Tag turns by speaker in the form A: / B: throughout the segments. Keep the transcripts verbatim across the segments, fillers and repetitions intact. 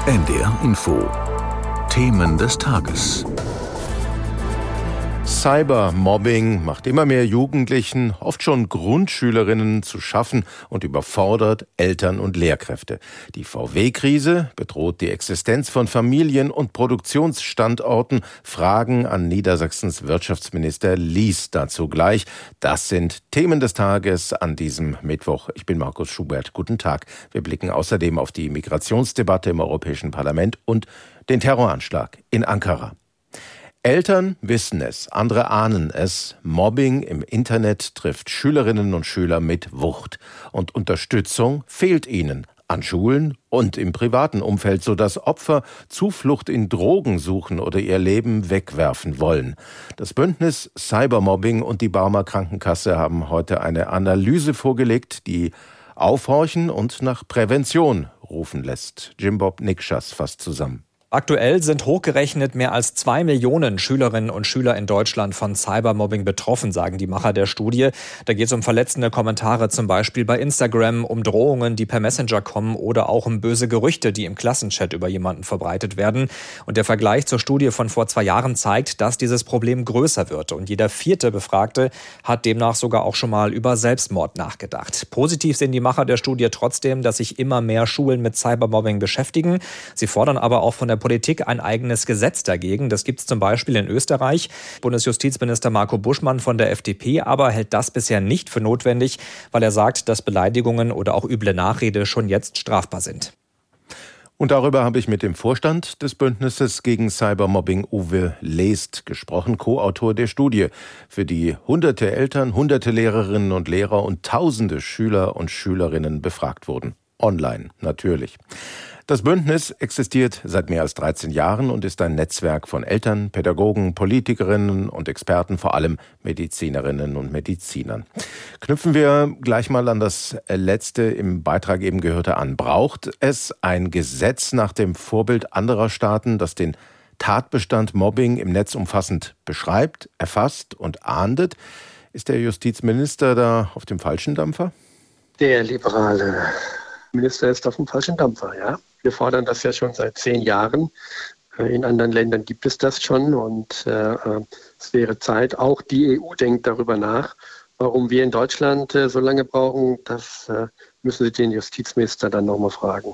A: N D R Info. Themen des Tages.
B: Cybermobbing macht immer mehr Jugendlichen, oft schon Grundschülerinnen, zu schaffen und überfordert Eltern und Lehrkräfte. Die V W-Krise bedroht die Existenz von Familien und Produktionsstandorten. Fragen an Niedersachsens Wirtschaftsminister Lies dazu gleich. Das sind Themen des Tages an diesem Mittwoch. Ich bin Markus Schubert. Guten Tag. Wir blicken außerdem auf die Migrationsdebatte im Europäischen Parlament und den Terroranschlag in Ankara. Eltern wissen es, andere ahnen es. Mobbing im Internet trifft Schülerinnen und Schüler mit Wucht. Und Unterstützung fehlt ihnen an Schulen und im privaten Umfeld, sodass Opfer Zuflucht in Drogen suchen oder ihr Leben wegwerfen wollen. Das Bündnis Cybermobbing und die Barmer Krankenkasse haben heute eine Analyse vorgelegt, die aufhorchen und nach Prävention rufen lässt. Jim-Bob Nikschas fasst zusammen.
C: Aktuell sind hochgerechnet mehr als zwei Millionen Schülerinnen und Schüler in Deutschland von Cybermobbing betroffen, sagen die Macher der Studie. Da geht es um verletzende Kommentare zum Beispiel bei Instagram, um Drohungen, die per Messenger kommen oder auch um böse Gerüchte, die im Klassenchat über jemanden verbreitet werden. Und der Vergleich zur Studie von vor zwei Jahren zeigt, dass dieses Problem größer wird. Und jeder vierte Befragte hat demnach sogar auch schon mal über Selbstmord nachgedacht. Positiv sehen die Macher der Studie trotzdem, dass sich immer mehr Schulen mit Cybermobbing beschäftigen. Sie fordern aber auch von der Politik ein eigenes Gesetz dagegen. Das gibt es zum Beispiel in Österreich. Bundesjustizminister Marco Buschmann von der F D P aber hält das bisher nicht für notwendig, weil er sagt, dass Beleidigungen oder auch üble Nachrede schon jetzt strafbar sind.
B: Und darüber habe ich mit dem Vorstand des Bündnisses gegen Cybermobbing, Uwe Leest, gesprochen, Co-Autor der Studie, für die hunderte Eltern, hunderte Lehrerinnen und Lehrer und tausende Schüler und Schülerinnen befragt wurden. Online, natürlich. Das Bündnis existiert seit mehr als dreizehn Jahren und ist ein Netzwerk von Eltern, Pädagogen, Politikerinnen und Experten, vor allem Medizinerinnen und Medizinern. Knüpfen wir gleich mal an das letzte im Beitrag eben Gehörte an. Braucht es ein Gesetz nach dem Vorbild anderer Staaten, das den Tatbestand Mobbing im Netz umfassend beschreibt, erfasst und ahndet? Ist der Justizminister da auf dem falschen Dampfer?
D: Der liberale Minister ist auf dem falschen Dampfer, ja. Wir fordern das ja schon seit zehn Jahren. In anderen Ländern gibt es das schon und äh, es wäre Zeit, auch die E U denkt darüber nach. Warum wir in Deutschland äh, so lange brauchen, das äh, müssen Sie den Justizminister dann nochmal fragen.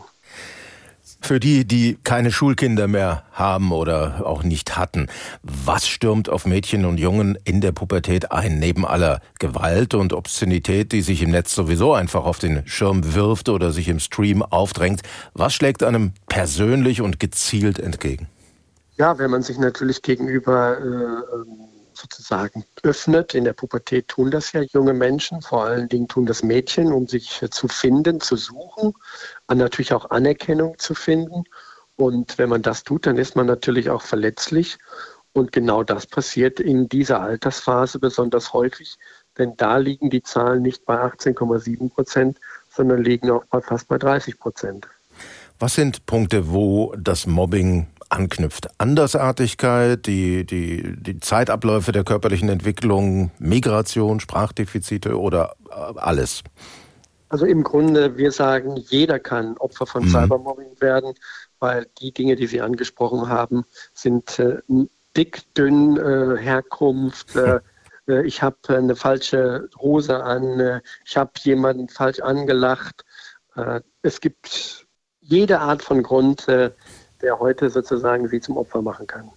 B: Für die, die keine Schulkinder mehr haben oder auch nicht hatten, was stürmt auf Mädchen und Jungen in der Pubertät ein, neben aller Gewalt und Obszönität, die sich im Netz sowieso einfach auf den Schirm wirft oder sich im Stream aufdrängt? Was schlägt einem persönlich und gezielt entgegen?
D: Ja, wenn man sich natürlich gegenüber äh, sozusagen öffnet, in der Pubertät tun das ja junge Menschen, vor allen Dingen tun das Mädchen, um sich zu finden, zu suchen, und natürlich auch Anerkennung zu finden. Und wenn man das tut, dann ist man natürlich auch verletzlich. Und genau das passiert in dieser Altersphase besonders häufig, denn da liegen die Zahlen nicht bei achtzehn Komma sieben Prozent, sondern liegen auch bei fast bei dreißig Prozent.
B: Was sind Punkte, wo das Mobbing anknüpft? Andersartigkeit, die, die, die Zeitabläufe der körperlichen Entwicklung, Migration, Sprachdefizite oder alles? Also im Grunde, wir sagen, jeder kann Opfer von mhm. Cybermobbing werden, weil die Dinge, die Sie angesprochen haben, sind äh, dick, dünn, äh, Herkunft, äh, äh, ich habe eine falsche Hose an, äh, ich habe jemanden falsch angelacht. Äh, es gibt jede Art von Grund, äh, der heute sozusagen Sie zum Opfer machen kann.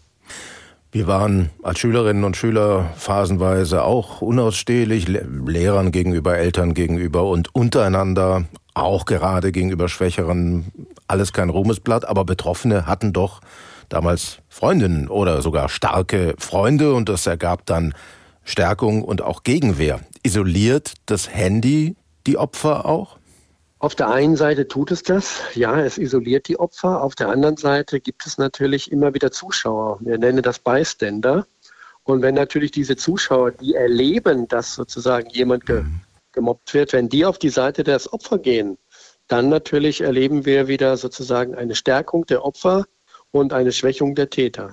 B: Wir waren als Schülerinnen und Schüler phasenweise auch unausstehlich, Lehrern gegenüber, Eltern gegenüber und untereinander, auch gerade gegenüber Schwächeren. Alles kein Ruhmesblatt, aber Betroffene hatten doch damals Freundinnen oder sogar starke Freunde und das ergab dann Stärkung und auch Gegenwehr. Isoliert das Handy die Opfer auch? Auf der einen Seite tut es das, ja, es isoliert die Opfer. Auf der anderen Seite gibt es natürlich immer wieder Zuschauer. Wir nennen das Bystander. Und wenn natürlich diese Zuschauer, die erleben, dass sozusagen jemand ge- gemobbt wird, wenn die auf die Seite des Opfers gehen, dann natürlich erleben wir wieder sozusagen eine Stärkung der Opfer und eine Schwächung der Täter.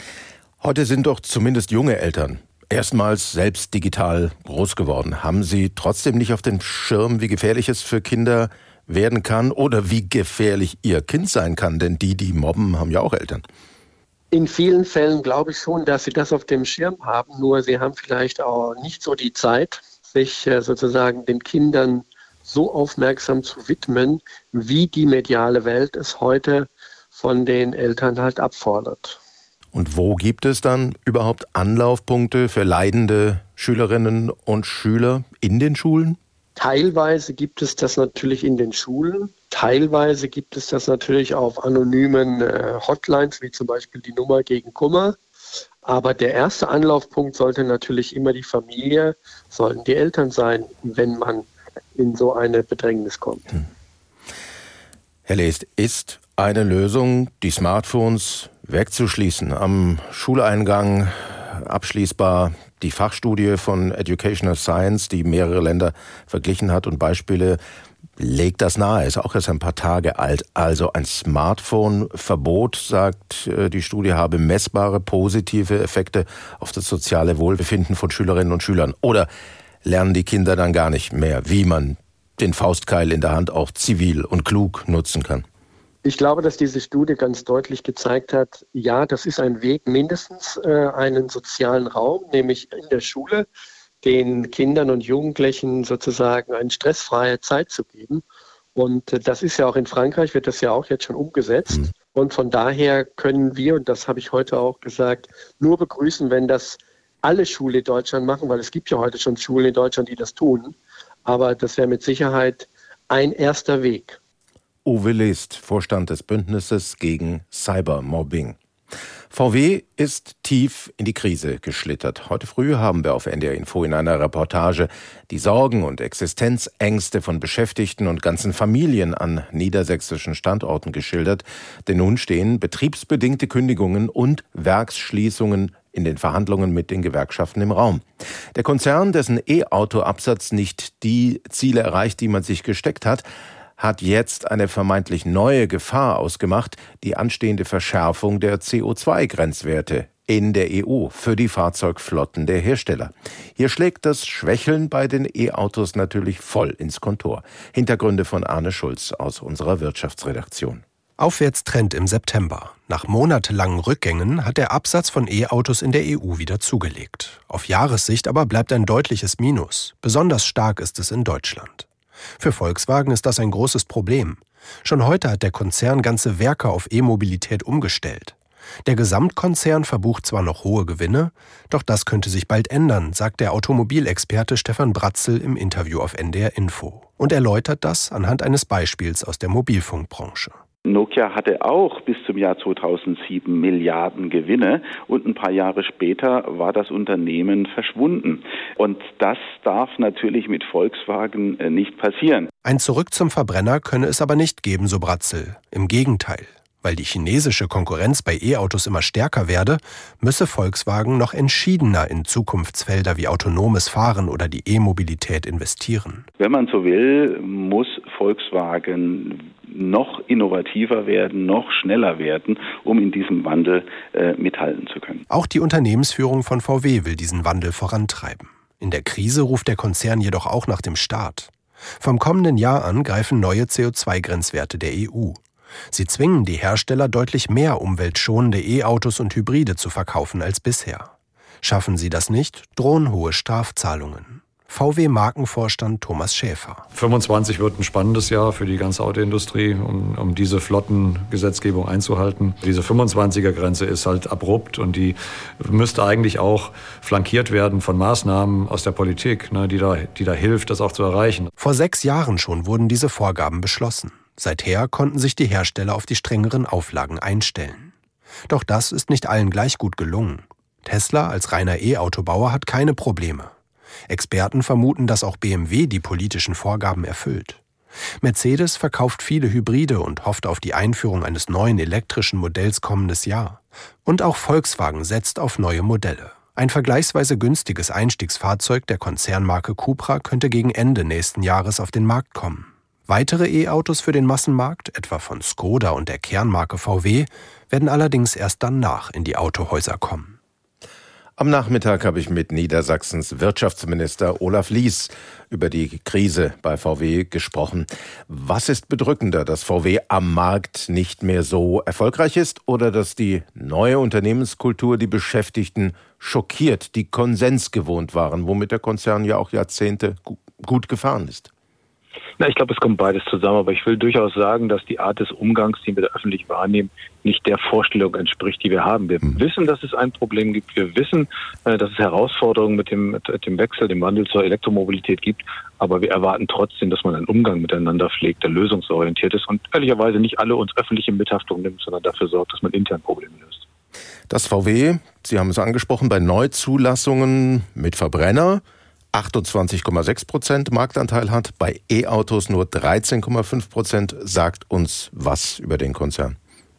B: Heute sind doch zumindest junge Eltern erstmals selbst digital groß geworden. Haben Sie trotzdem nicht auf dem Schirm, wie gefährlich es für Kinder werden kann oder wie gefährlich ihr Kind sein kann, denn die, die mobben, haben ja auch Eltern.
D: In vielen Fällen glaube ich schon, dass sie das auf dem Schirm haben, nur sie haben vielleicht auch nicht so die Zeit, sich äh, sozusagen den Kindern so aufmerksam zu widmen, wie die mediale Welt es heute von den Eltern halt abfordert.
B: Und wo gibt es dann überhaupt Anlaufpunkte für leidende Schülerinnen und Schüler in den Schulen?
D: Teilweise gibt es das natürlich in den Schulen, teilweise gibt es das natürlich auf anonymen äh, Hotlines, wie zum Beispiel die Nummer gegen Kummer. Aber der erste Anlaufpunkt sollte natürlich immer die Familie, sollten die Eltern sein, wenn man in so eine Bedrängnis kommt. Hm.
B: Herr Leest, ist eine Lösung, die Smartphones wegzuschließen, am Schuleingang abschließbar? Die Fachstudie von Educational Science, die mehrere Länder verglichen hat und Beispiele legt das nahe, ist auch erst ein paar Tage alt. Also ein Smartphone-Verbot, sagt die Studie, habe messbare positive Effekte auf das soziale Wohlbefinden von Schülerinnen und Schülern. Oder lernen die Kinder dann gar nicht mehr, wie man den Faustkeil in der Hand auch zivil und klug nutzen kann?
D: Ich glaube, dass diese Studie ganz deutlich gezeigt hat, ja, das ist ein Weg, mindestens äh, einen sozialen Raum, nämlich in der Schule, den Kindern und Jugendlichen sozusagen eine stressfreie Zeit zu geben. Und äh, das ist ja auch in Frankreich, wird das ja auch jetzt schon umgesetzt. Mhm. Und von daher können wir, und das habe ich heute auch gesagt, nur begrüßen, wenn das alle Schulen in Deutschland machen, weil es gibt ja heute schon Schulen in Deutschland, die das tun. Aber das wäre mit Sicherheit ein erster Weg.
B: Uwe Leest, Vorstand des Bündnisses gegen Cybermobbing. V W ist tief in die Krise geschlittert. Heute früh haben wir auf N D R Info in einer Reportage die Sorgen und Existenzängste von Beschäftigten und ganzen Familien an niedersächsischen Standorten geschildert. Denn nun stehen betriebsbedingte Kündigungen und Werksschließungen in den Verhandlungen mit den Gewerkschaften im Raum. Der Konzern, dessen E-Auto-Absatz nicht die Ziele erreicht, die man sich gesteckt hat, hat jetzt eine vermeintlich neue Gefahr ausgemacht, die anstehende Verschärfung der C O zwei Grenzwerte in der E U für die Fahrzeugflotten der Hersteller. Hier schlägt das Schwächeln bei den E-Autos natürlich voll ins Kontor. Hintergründe von Arne Schulz aus unserer Wirtschaftsredaktion.
E: Aufwärtstrend im September. Nach monatelangen Rückgängen hat der Absatz von E-Autos in der E U wieder zugelegt. Auf Jahressicht aber bleibt ein deutliches Minus. Besonders stark ist es in Deutschland. Für Volkswagen ist das ein großes Problem. Schon heute hat der Konzern ganze Werke auf E-Mobilität umgestellt. Der Gesamtkonzern verbucht zwar noch hohe Gewinne, doch das könnte sich bald ändern, sagt der Automobilexperte Stefan Bratzel im Interview auf N D R Info und erläutert das anhand eines Beispiels aus der Mobilfunkbranche.
F: Nokia hatte auch bis zum Jahr zweitausendsieben Milliarden Gewinne und ein paar Jahre später war das Unternehmen verschwunden. Und das darf natürlich mit Volkswagen nicht passieren.
E: Ein Zurück zum Verbrenner könne es aber nicht geben, so Bratzel. Im Gegenteil. Weil die chinesische Konkurrenz bei E-Autos immer stärker werde, müsse Volkswagen noch entschiedener in Zukunftsfelder wie autonomes Fahren oder die E-Mobilität investieren.
F: Wenn man so will, muss Volkswagen noch innovativer werden, noch schneller werden, um in diesem Wandel äh, mithalten zu können.
E: Auch die Unternehmensführung von V W will diesen Wandel vorantreiben. In der Krise ruft der Konzern jedoch auch nach dem Staat. Vom kommenden Jahr an greifen neue C O zwei Grenzwerte der E U. Sie zwingen die Hersteller, deutlich mehr umweltschonende E-Autos und Hybride zu verkaufen als bisher. Schaffen sie das nicht, drohen hohe Strafzahlungen. V W-Markenvorstand Thomas Schäfer.
G: fünfundzwanzig wird ein spannendes Jahr für die ganze Autoindustrie, um, um diese Flottengesetzgebung einzuhalten. Diese fünfundzwanziger-Grenze ist halt abrupt und die müsste eigentlich auch flankiert werden von Maßnahmen aus der Politik, ne, die da, die da hilft, das auch zu erreichen.
E: Vor sechs Jahren schon wurden diese Vorgaben beschlossen. Seither konnten sich die Hersteller auf die strengeren Auflagen einstellen. Doch das ist nicht allen gleich gut gelungen. Tesla als reiner E-Autobauer hat keine Probleme. Experten vermuten, dass auch B M W die politischen Vorgaben erfüllt. Mercedes verkauft viele Hybride und hofft auf die Einführung eines neuen elektrischen Modells kommendes Jahr. Und auch Volkswagen setzt auf neue Modelle. Ein vergleichsweise günstiges Einstiegsfahrzeug der Konzernmarke Cupra könnte gegen Ende nächsten Jahres auf den Markt kommen. Weitere E-Autos für den Massenmarkt, etwa von Skoda und der Kernmarke V W, werden allerdings erst danach in die Autohäuser kommen.
B: Am Nachmittag habe ich mit Niedersachsens Wirtschaftsminister Olaf Lies über die Krise bei V W gesprochen. Was ist bedrückender, dass V W am Markt nicht mehr so erfolgreich ist oder dass die neue Unternehmenskultur die Beschäftigten schockiert, die Konsens gewohnt waren, womit der Konzern ja auch Jahrzehnte gut gefahren ist?
H: Na, ich glaube, es kommt beides zusammen, aber ich will durchaus sagen, dass die Art des Umgangs, den wir da öffentlich wahrnehmen, nicht der Vorstellung entspricht, die wir haben. Wir mhm. wissen, dass es ein Problem gibt. Wir wissen, dass es Herausforderungen mit dem, mit dem Wechsel, dem Wandel zur Elektromobilität gibt. Aber wir erwarten trotzdem, dass man einen Umgang miteinander pflegt, der lösungsorientiert ist und ehrlicherweise nicht alle uns öffentlich in Mithaftung nimmt, sondern dafür sorgt, dass man intern Probleme löst.
B: Das V W, Sie haben es angesprochen, bei Neuzulassungen mit Verbrenner achtundzwanzig Komma sechs Prozent Marktanteil hat, bei E-Autos nur dreizehn Komma fünf Prozent, sagt uns was über den Konzern?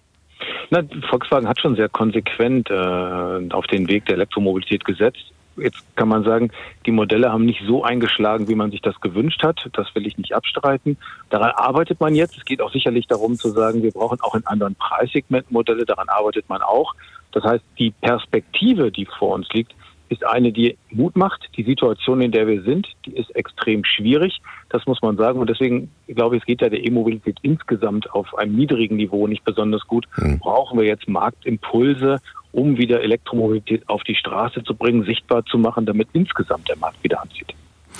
H: Na, Volkswagen hat schon sehr konsequent äh, auf den Weg der Elektromobilität gesetzt. Jetzt kann man sagen, die Modelle haben nicht so eingeschlagen, wie man sich das gewünscht hat. Das will ich nicht abstreiten. Daran arbeitet man jetzt. Es geht auch sicherlich darum zu sagen, wir brauchen auch in anderen Preissegmenten Modelle. Daran arbeitet man auch. Das heißt, die Perspektive, die vor uns liegt, ist eine, die Mut macht. Die Situation, in der wir sind, die ist extrem schwierig. Das muss man sagen. Und deswegen, glaube ich, es geht ja der E-Mobilität insgesamt auf einem niedrigen Niveau nicht besonders gut. Mhm. Brauchen wir jetzt Marktimpulse, um wieder Elektromobilität auf die Straße zu bringen, sichtbar zu machen, damit insgesamt der Markt wieder anzieht.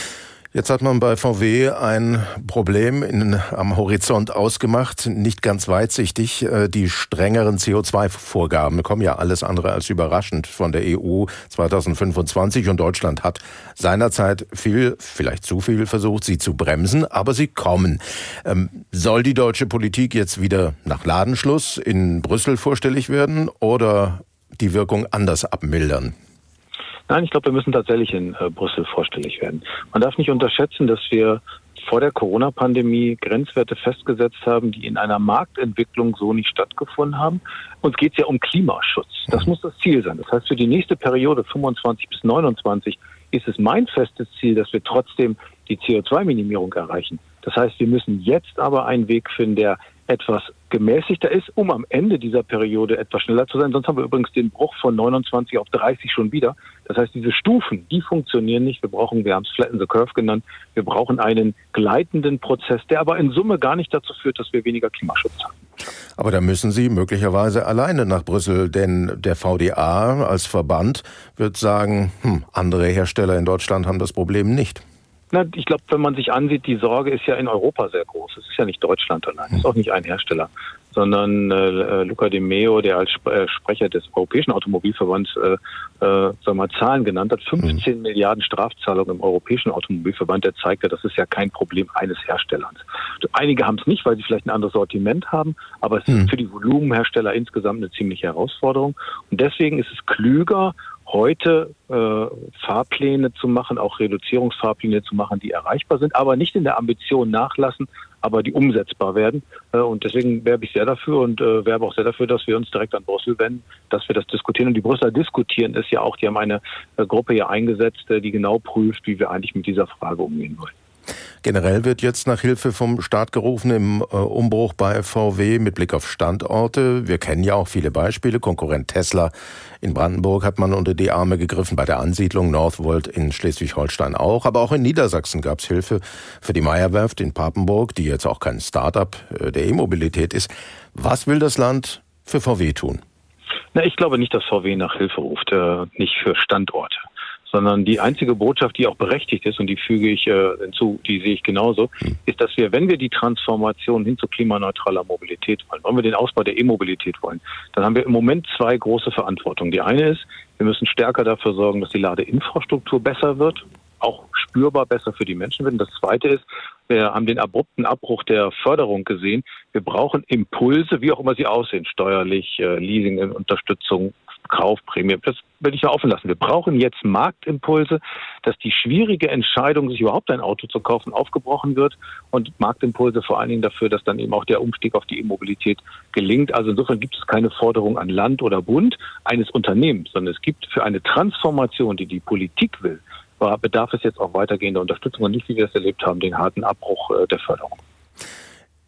B: Jetzt hat man bei V W ein Problem in, am Horizont ausgemacht, nicht ganz weitsichtig. Die strengeren C O zwei Vorgaben kommen ja alles andere als überraschend von der E U zweitausendfünfundzwanzig und Deutschland hat seinerzeit viel, vielleicht zu viel versucht, sie zu bremsen, aber sie kommen. Ähm, soll die deutsche Politik jetzt wieder nach Ladenschluss in Brüssel vorstellig werden oder die Wirkung anders abmildern?
H: Nein, ich glaube, wir müssen tatsächlich in äh, Brüssel vorstellig werden. Man darf nicht unterschätzen, dass wir vor der Corona-Pandemie Grenzwerte festgesetzt haben, die in einer Marktentwicklung so nicht stattgefunden haben. Uns geht es ja um Klimaschutz. Das muss das Ziel sein. Das heißt, für die nächste Periode fünfundzwanzig bis neunundzwanzig ist es mein festes Ziel, dass wir trotzdem die C O zwei Minimierung erreichen. Das heißt, wir müssen jetzt aber einen Weg finden, der etwas gemäßigter ist, um am Ende dieser Periode etwas schneller zu sein. Sonst haben wir übrigens den Bruch von neunundzwanzig auf dreißig schon wieder. Das heißt, diese Stufen, die funktionieren nicht. Wir brauchen, wir haben es Flatten the Curve genannt, wir brauchen einen gleitenden Prozess, der aber in Summe gar nicht dazu führt, dass wir weniger Klimaschutz haben.
B: Aber da müssen Sie möglicherweise alleine nach Brüssel, denn der V D A als Verband wird sagen, hm, andere Hersteller in Deutschland haben das Problem nicht.
H: Na, ich glaube, wenn man sich ansieht, die Sorge ist ja in Europa sehr groß. Es ist ja nicht Deutschland allein, es ist auch nicht ein Hersteller, sondern äh, Luca De Meo, der als Sp- äh, Sprecher des Europäischen Automobilverbands äh, äh, sagen wir mal, Zahlen genannt hat, fünfzehn mhm. Milliarden Strafzahlungen im Europäischen Automobilverband, der zeigt ja, das ist ja kein Problem eines Herstellers. Einige haben es nicht, weil sie vielleicht ein anderes Sortiment haben, aber es mhm. ist für die Volumenhersteller insgesamt eine ziemliche Herausforderung. Und deswegen ist es klüger, heute äh, Fahrpläne zu machen, auch Reduzierungsfahrpläne zu machen, die erreichbar sind, aber nicht in der Ambition nachlassen, aber die umsetzbar werden. Äh, und deswegen werbe ich sehr dafür und äh, werbe auch sehr dafür, dass wir uns direkt an Brüssel wenden, dass wir das diskutieren. Und die Brüsseler diskutieren es ja auch. Die haben eine äh, Gruppe hier eingesetzt, äh, die genau prüft, wie wir eigentlich mit dieser Frage umgehen wollen.
B: Generell wird jetzt nach Hilfe vom Staat gerufen im äh, Umbruch bei V W mit Blick auf Standorte. Wir kennen ja auch viele Beispiele. Konkurrent Tesla in Brandenburg hat man unter die Arme gegriffen, bei der Ansiedlung Northvolt in Schleswig-Holstein auch. Aber auch in Niedersachsen gab es Hilfe für die Meyer-Werft in Papenburg, die jetzt auch kein Start-up äh, der E-Mobilität ist. Was will das Land für V W tun?
H: Na, ich glaube nicht, dass V W nach Hilfe ruft, äh, nicht für Standorte. Sondern die einzige Botschaft, die auch berechtigt ist, und die füge ich äh, hinzu, die sehe ich genauso, ist, dass wir, wenn wir die Transformation hin zu klimaneutraler Mobilität wollen, wenn wir den Ausbau der E-Mobilität wollen, dann haben wir im Moment zwei große Verantwortungen. Die eine ist, wir müssen stärker dafür sorgen, dass die Ladeinfrastruktur besser wird, auch spürbar besser für die Menschen wird. Und das zweite ist, wir haben den abrupten Abbruch der Förderung gesehen. Wir brauchen Impulse, wie auch immer sie aussehen, steuerlich, äh, Leasing, Unterstützung, Kaufprämie, das will ich mal offen lassen. Wir brauchen jetzt Marktimpulse, dass die schwierige Entscheidung, sich überhaupt ein Auto zu kaufen, aufgebrochen wird und Marktimpulse vor allen Dingen dafür, dass dann eben auch der Umstieg auf die E-Mobilität gelingt. Also insofern gibt es keine Forderung an Land oder Bund eines Unternehmens, sondern es gibt für eine Transformation, die die Politik will, bedarf es jetzt auch weitergehender Unterstützung und nicht, wie wir es erlebt haben, den harten Abbruch der Förderung.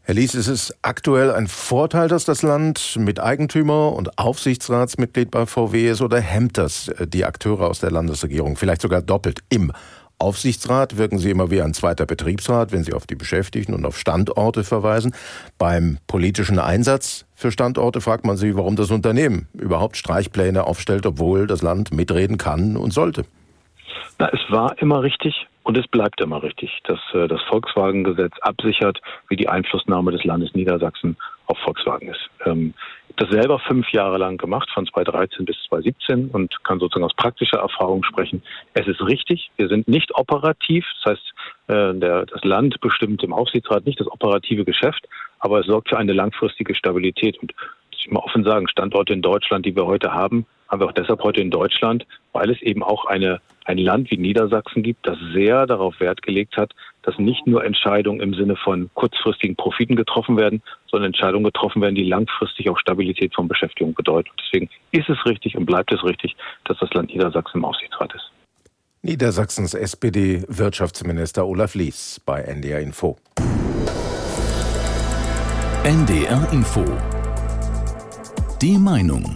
B: Herr Lies, ist es aktuell ein Vorteil, dass das Land mit Eigentümer und Aufsichtsratsmitglied bei V W ist, oder hemmt das die Akteure aus der Landesregierung vielleicht sogar doppelt? Im Aufsichtsrat wirken sie immer wie ein zweiter Betriebsrat, wenn sie auf die Beschäftigten und auf Standorte verweisen. Beim politischen Einsatz für Standorte fragt man sich, warum das Unternehmen überhaupt Streichpläne aufstellt, obwohl das Land mitreden kann und sollte.
H: Na, es war immer richtig und es bleibt immer richtig, dass äh, das Volkswagen-Gesetz absichert, wie die Einflussnahme des Landes Niedersachsen auf Volkswagen ist. Ähm, ich habe das selber fünf Jahre lang gemacht, von zweitausenddreizehn bis zweitausendsiebzehn, und kann sozusagen aus praktischer Erfahrung sprechen. Es ist richtig, wir sind nicht operativ, das heißt, äh, der, das Land bestimmt im Aufsichtsrat nicht das operative Geschäft, aber es sorgt für eine langfristige Stabilität. Und ich muss mal offen sagen, Standorte in Deutschland, die wir heute haben, haben wir auch deshalb heute in Deutschland, weil es eben auch eine, ein Land wie Niedersachsen gibt, das sehr darauf Wert gelegt hat, dass nicht nur Entscheidungen im Sinne von kurzfristigen Profiten getroffen werden, sondern Entscheidungen getroffen werden, die langfristig auch Stabilität von Beschäftigung bedeuten. Und deswegen ist es richtig und bleibt es richtig, dass das Land Niedersachsen im Aufsichtsrat ist.
B: Niedersachsens S P D-Wirtschaftsminister Olaf Lies bei N D R Info.
A: N D R Info. Die Meinung.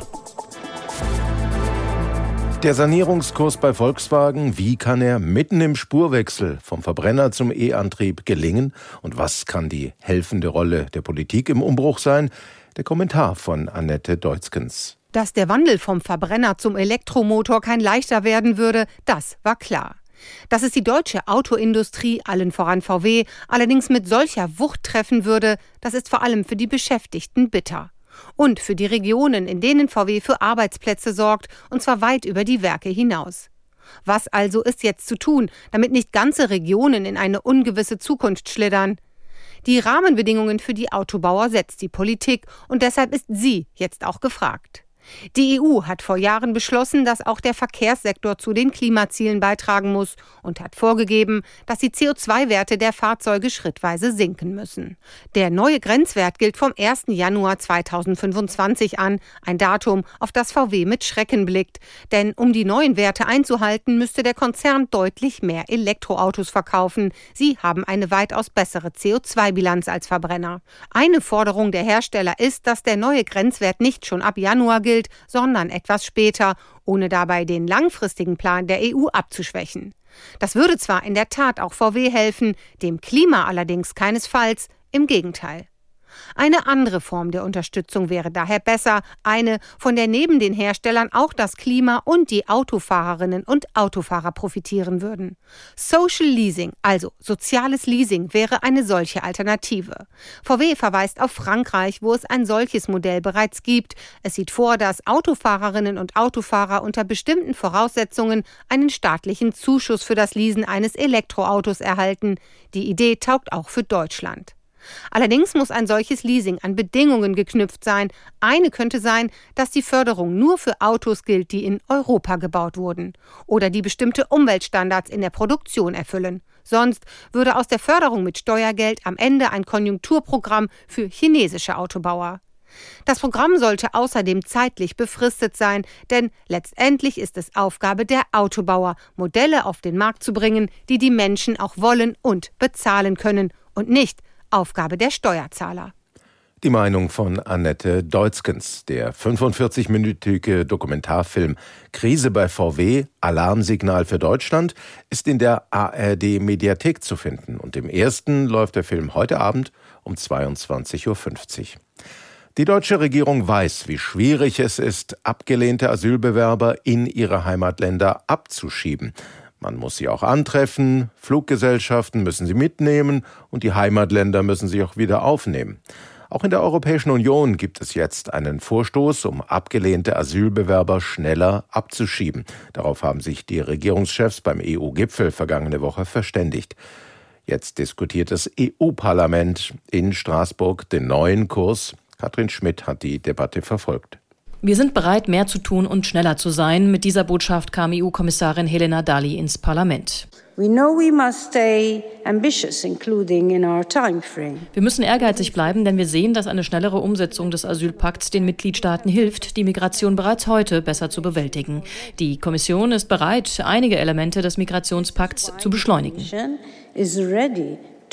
B: Der Sanierungskurs bei Volkswagen, wie kann er mitten im Spurwechsel vom Verbrenner zum E-Antrieb gelingen? Und was kann die helfende Rolle der Politik im Umbruch sein? Der Kommentar von Annette Deutzkens.
I: Dass der Wandel vom Verbrenner zum Elektromotor kein leichter werden würde, das war klar. Dass es die deutsche Autoindustrie, allen voran V W, allerdings mit solcher Wucht treffen würde, das ist vor allem für die Beschäftigten bitter. Und für die Regionen, in denen V W für Arbeitsplätze sorgt, und zwar weit über die Werke hinaus. Was also ist jetzt zu tun, damit nicht ganze Regionen in eine ungewisse Zukunft schlittern? Die Rahmenbedingungen für die Autobauer setzt die Politik, und deshalb ist sie jetzt auch gefragt. Die E U hat vor Jahren beschlossen, dass auch der Verkehrssektor zu den Klimazielen beitragen muss und hat vorgegeben, dass die C O zwei Werte der Fahrzeuge schrittweise sinken müssen. Der neue Grenzwert gilt vom ersten Januar zweitausendfünfundzwanzig an, ein Datum, auf das V W mit Schrecken blickt. Denn um die neuen Werte einzuhalten, müsste der Konzern deutlich mehr Elektroautos verkaufen. Sie haben eine weitaus bessere C O zwei Bilanz als Verbrenner. Eine Forderung der Hersteller ist, dass der neue Grenzwert nicht schon ab Januar gilt, sondern etwas später, ohne dabei den langfristigen Plan der E U abzuschwächen. Das würde zwar in der Tat auch V W helfen, dem Klima allerdings keinesfalls, im Gegenteil. Eine andere Form der Unterstützung wäre daher besser, eine, von der neben den Herstellern auch das Klima und die Autofahrerinnen und Autofahrer profitieren würden. Social Leasing, also soziales Leasing, wäre eine solche Alternative. V W verweist auf Frankreich, wo es ein solches Modell bereits gibt. Es sieht vor, dass Autofahrerinnen und Autofahrer unter bestimmten Voraussetzungen einen staatlichen Zuschuss für das Leasen eines Elektroautos erhalten. Die Idee taugt auch für Deutschland. Allerdings muss ein solches Leasing an Bedingungen geknüpft sein. Eine könnte sein, dass die Förderung nur für Autos gilt, die in Europa gebaut wurden oder die bestimmte Umweltstandards in der Produktion erfüllen. Sonst würde aus der Förderung mit Steuergeld am Ende ein Konjunkturprogramm für chinesische Autobauer. Das Programm sollte außerdem zeitlich befristet sein, denn letztendlich ist es Aufgabe der Autobauer, Modelle auf den Markt zu bringen, die die Menschen auch wollen und bezahlen können, und nicht Aufgabe der Steuerzahler.
B: Die Meinung von Annette Deutzkens. Der fünfundvierzig-minütige Dokumentarfilm Krise bei V W, Alarmsignal für Deutschland ist in der A R D-Mediathek zu finden. Und im ersten läuft der Film heute Abend um zweiundzwanzig Uhr fünfzig. Die deutsche Regierung weiß, wie schwierig es ist, abgelehnte Asylbewerber in ihre Heimatländer abzuschieben. Man muss sie auch antreffen, Fluggesellschaften müssen sie mitnehmen und die Heimatländer müssen sie auch wieder aufnehmen. Auch in der Europäischen Union gibt es jetzt einen Vorstoß, um abgelehnte Asylbewerber schneller abzuschieben. Darauf haben sich die Regierungschefs beim E U-Gipfel vergangene Woche verständigt. Jetzt diskutiert das E U-Parlament in Straßburg den neuen Kurs. Katrin Schmidt hat die Debatte verfolgt.
J: Wir sind bereit, mehr zu tun und schneller zu sein. Mit dieser Botschaft kam E U-Kommissarin Helena Dalli ins Parlament.
K: We know we must stay ambitious, including in our time frame.
J: Wir müssen ehrgeizig bleiben, denn wir sehen, dass eine schnellere Umsetzung des Asylpakts den Mitgliedstaaten hilft, die Migration bereits heute besser zu bewältigen. Die Kommission ist bereit, einige Elemente des Migrationspakts zu beschleunigen.
K: Is ready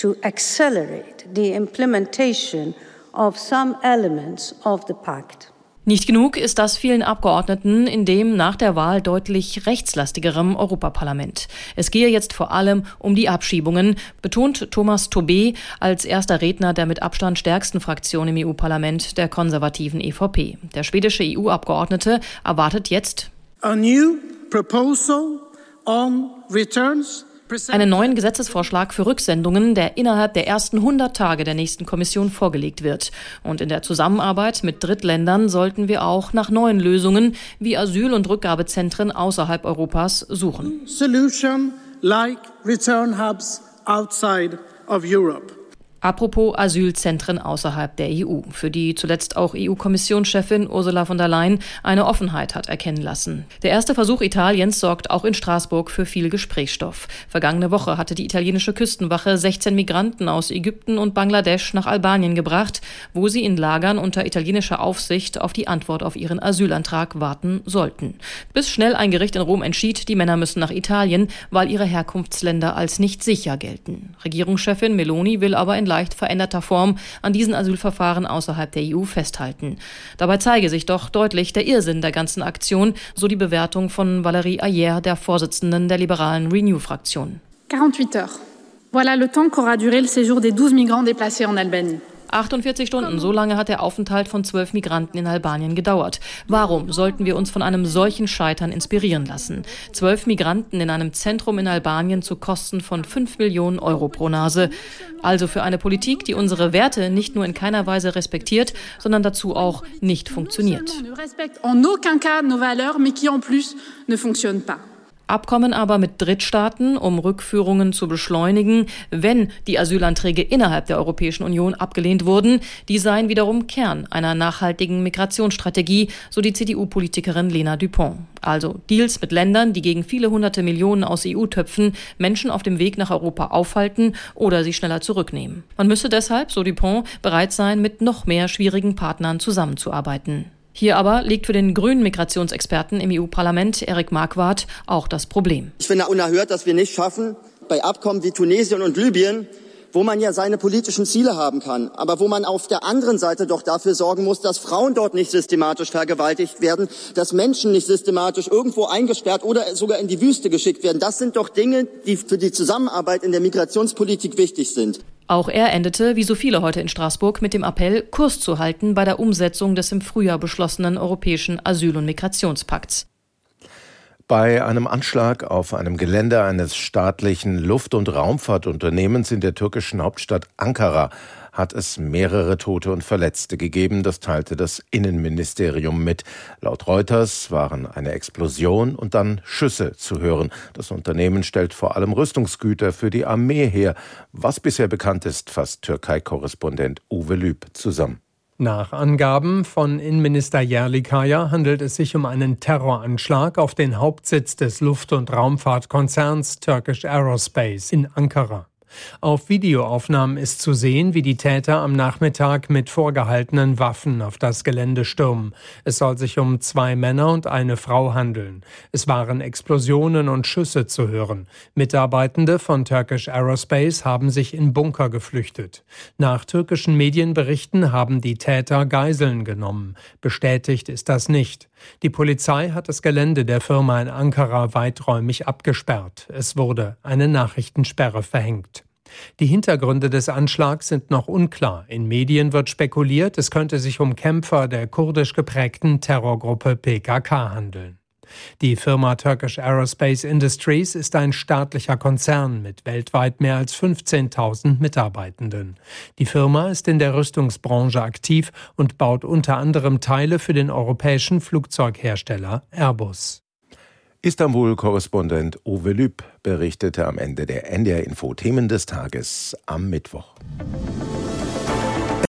K: to accelerate the implementation of some elements of the pact.
J: Nicht genug ist das vielen Abgeordneten in dem nach der Wahl deutlich rechtslastigeren Europaparlament. Es gehe jetzt vor allem um die Abschiebungen, betont Thomas Tobé als erster Redner der mit Abstand stärksten Fraktion im E U-Parlament, der konservativen E V P. Der schwedische E U-Abgeordnete erwartet jetzt
L: A new proposal on returns.
J: Einen neuen Gesetzesvorschlag für Rücksendungen, der innerhalb der ersten hundert Tage der nächsten Kommission vorgelegt wird. Und in der Zusammenarbeit mit Drittländern sollten wir auch nach neuen Lösungen wie Asyl- und Rückgabezentren außerhalb Europas suchen.
L: Solution like return hubs outside of Europe.
J: Apropos Asylzentren außerhalb der E U, für die zuletzt auch E U-Kommissionschefin Ursula von der Leyen eine Offenheit hat erkennen lassen. Der erste Versuch Italiens sorgt auch in Straßburg für viel Gesprächsstoff. Vergangene Woche hatte die italienische Küstenwache sechzehn Migranten aus Ägypten und Bangladesch nach Albanien gebracht, wo sie in Lagern unter italienischer Aufsicht auf die Antwort auf ihren Asylantrag warten sollten. Bis schnell ein Gericht in Rom entschied, die Männer müssen nach Italien, weil ihre Herkunftsländer als nicht sicher gelten. Regierungschefin Meloni will aber in leicht veränderter Form an diesen Asylverfahren außerhalb der E U festhalten. Dabei zeige sich doch deutlich der Irrsinn der ganzen Aktion, so die Bewertung von Valérie Ayer, der Vorsitzenden der liberalen Renew-Fraktion.
M: quarante-huit heures. Voilà le temps qu'aura duré le séjour des douze migrants déplacés en Albanie.
J: achtundvierzig Stunden, so lange hat der Aufenthalt von zwölf Migranten in Albanien gedauert. Warum sollten wir uns von einem solchen Scheitern inspirieren lassen? Zwölf Migranten in einem Zentrum in Albanien zu Kosten von fünf Millionen Euro pro Nase. Also für eine Politik, die unsere Werte nicht nur in keiner Weise respektiert, sondern dazu auch nicht funktioniert. Abkommen aber mit Drittstaaten, um Rückführungen zu beschleunigen, wenn die Asylanträge innerhalb der Europäischen Union abgelehnt wurden, die seien wiederum Kern einer nachhaltigen Migrationsstrategie, so die C D U-Politikerin Lena Dupont. Also Deals mit Ländern, die gegen viele hunderte Millionen aus E U-Töpfen Menschen auf dem Weg nach Europa aufhalten oder sie schneller zurücknehmen. Man müsse deshalb, so Dupont, bereit sein, mit noch mehr schwierigen Partnern zusammenzuarbeiten. Hier aber liegt für den grünen Migrationsexperten im E U-Parlament, Erik Marquardt, auch das Problem.
N: Ich finde unerhört, dass wir nicht schaffen, bei Abkommen wie Tunesien und Libyen, wo man ja seine politischen Ziele haben kann, aber wo man auf der anderen Seite doch dafür sorgen muss, dass Frauen dort nicht systematisch vergewaltigt werden, dass Menschen nicht systematisch irgendwo eingesperrt oder sogar in die Wüste geschickt werden. Das sind doch Dinge, die für die Zusammenarbeit in der Migrationspolitik wichtig sind.
J: Auch er endete, wie so viele heute in Straßburg, mit dem Appell, Kurs zu halten bei der Umsetzung des im Frühjahr beschlossenen Europäischen Asyl- und Migrationspakts.
B: Bei einem Anschlag auf einem Gelände eines staatlichen Luft- und Raumfahrtunternehmens in der türkischen Hauptstadt Ankara hat es mehrere Tote und Verletzte gegeben. Das teilte das Innenministerium mit. Laut Reuters waren eine Explosion und dann Schüsse zu hören. Das Unternehmen stellt vor allem Rüstungsgüter für die Armee her. Was bisher bekannt ist, fasst Türkei-Korrespondent Uwe Lüb zusammen.
O: Nach Angaben von Innenminister Yerlikaya handelt es sich um einen Terroranschlag auf den Hauptsitz des Luft- und Raumfahrtkonzerns Turkish Aerospace in Ankara. Auf Videoaufnahmen ist zu sehen, wie die Täter am Nachmittag mit vorgehaltenen Waffen auf das Gelände stürmen. Es soll sich um zwei Männer und eine Frau handeln. Es waren Explosionen und Schüsse zu hören. Mitarbeitende von Turkish Aerospace haben sich in Bunker geflüchtet. Nach türkischen Medienberichten haben die Täter Geiseln genommen. Bestätigt ist das nicht. Die Polizei hat das Gelände der Firma in Ankara weiträumig abgesperrt. Es wurde eine Nachrichtensperre verhängt. Die Hintergründe des Anschlags sind noch unklar. In Medien wird spekuliert, es könnte sich um Kämpfer der kurdisch geprägten Terrorgruppe P K K handeln. Die Firma Turkish Aerospace Industries ist ein staatlicher Konzern mit weltweit mehr als fünfzehntausend Mitarbeitenden. Die Firma ist in der Rüstungsbranche aktiv und baut unter anderem Teile für den europäischen Flugzeughersteller Airbus.
B: Istanbul-Korrespondent Uwe Lüb berichtete am Ende der N D R Info Themen des Tages am Mittwoch.